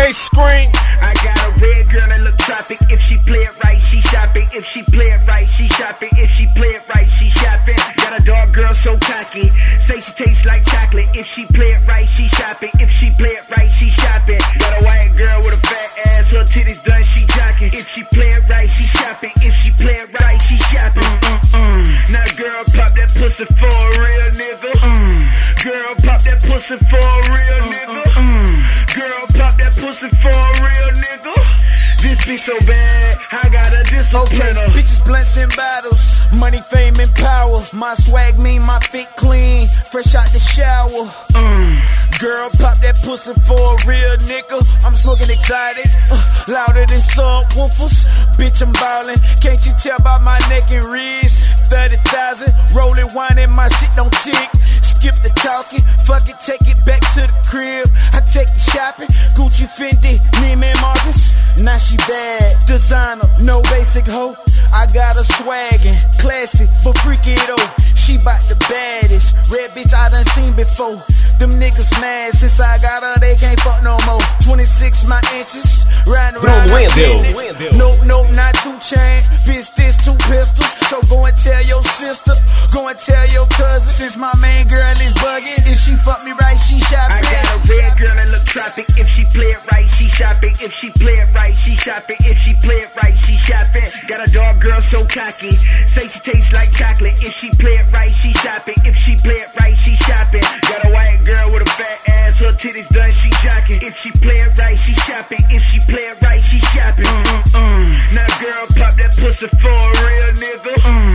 they scream. I got a red girl that look tropic. If she play it right, she shopping. If she play it right, she shopping. If she play it right, she shopping. Got a dark girl so cocky, say she tastes like chocolate. If she play it right, she shopping. If she play it right, she shopping. Got a white girl with a fat ass, her titties done, she jocking. If she play it right, she shopping. If she play it right, she shopping. Now girl, pop that pussy for a real nigga. Girl, pop that pussy for a real nigga. Girl, pop that pussy for a real nigga. This be so bad, I got a discipline. Okay, bitches, blunts and bottles, money, fame, and power. My swag mean my fit clean, fresh out the shower. Girl, pop that pussy for a real nigga. I'm smoking exotic, louder than subwoofers. Bitch, I'm ballin', can't you tell by my neck and wrist? 30,000, rolling wine and my shit don't tick. Skip the talking, fuck it, take it back to the crib. I take the shopping, Gucci, Fendi, Neiman Marcus. Now she bad, designer, no basic hoe. I got her swaggin', classy, but freaky though. She bout the baddest, red bitch I done seen before. Them niggas mad since I got her, they can't fuck no more. 26 my inches, riding around like business. Nope, not 2 chain, bitch this 2 pistols. So go and tell your sister, go and tell your cousin. Since my main girl is bugging, if she fuck me right, she shopping. I got a red girl that look tropic. If she play it right, she shopping. If she play it right, she shopping. If she play it right, she shopping. Got a dark girl so cocky, say she tastes like chocolate. If she play it right, she shopping. If she play it right, she shopping. Got a white girl with a fat ass, her titties done, she jocking. If she play it right, she shopping. If she play it right, she shopping. Now girl, pop that pussy for a real nigga.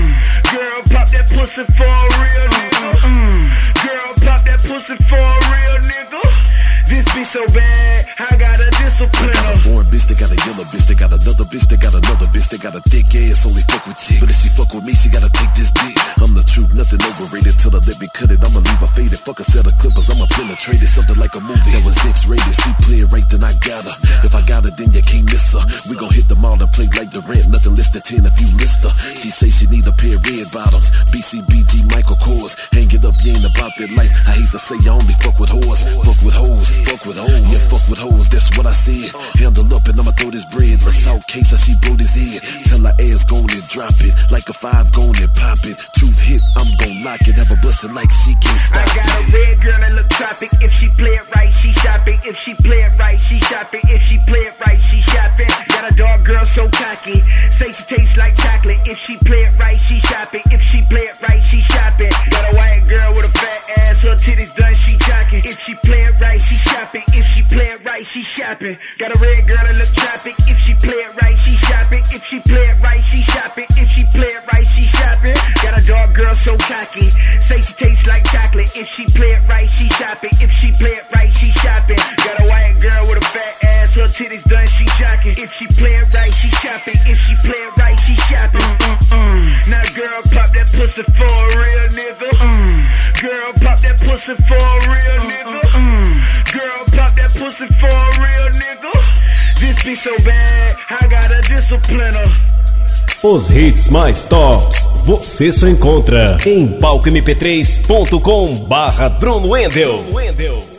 Girl, pop that pussy for a real nigga. Girl, pop that pussy for a real nigga. This be so bad, I got a discipliner. I got a born bitch, they got a yellow bitch, they got another bitch, they got another bitch, they got a thick ass, only fuck with chicks. But if she fuck with me, she gotta take this dick. I'm the truth, nothing overrated, till I let me cut it, I'ma leave her faded. Fuck a set of clippers, I'ma penetrate it, something like a movie that was X-rated. She play it right, then I got her. If I got her, then you can't miss her. We gon' hit the mall and play like the rent, nothing less than 10 if you list her. She say she need a pair of red bottoms, BCBG Michael Kors. Hang it up, you ain't about that life. I hate to say I only fuck with whores, fuck with hoes, fuck with hoes. Yeah, fuck with hoes, that's what I said. Handle up and I'ma throw this bread. Assault case, how she blow this head. Tell her ass gon' and drop it. Like a 5 gon' and pop it. Truth hit, I'm gon' lock it. Have a bustin' like she can't stop it. I got a red girl that look tropic. If she play it right, she shopping. If she play it right, she shopping. If she play it right, she shopping. Got a dark girl so cocky, say she tastes like chocolate. If she play it right, she shopping. If she play it right, she shopping. Got a white girl with a fat ass, her titties done, she jocking. If she play it right, she shopping. If she play it right, she shopping. Got a red girl that look tropic. If she play it right, she shopping. If she play it right, she shopping. If she play it right, she shopping. Got a dark girl so cocky, say she tastes like chocolate. If she play it right, she shopping. If she play it right, she shopping. Got a white girl with a fat ass, her titties done, she jocking. If she play it right, she shopping. If she play it right, she shopping. Now girl, pop that pussy for a real nigga. Girl, pop that pussy for a real nigga. Girl, pop that pussy for a real nigga. This be so bad, I got a discipliner. Os hits mais tops você só encontra em palcomp3.com/Bruno Wendel.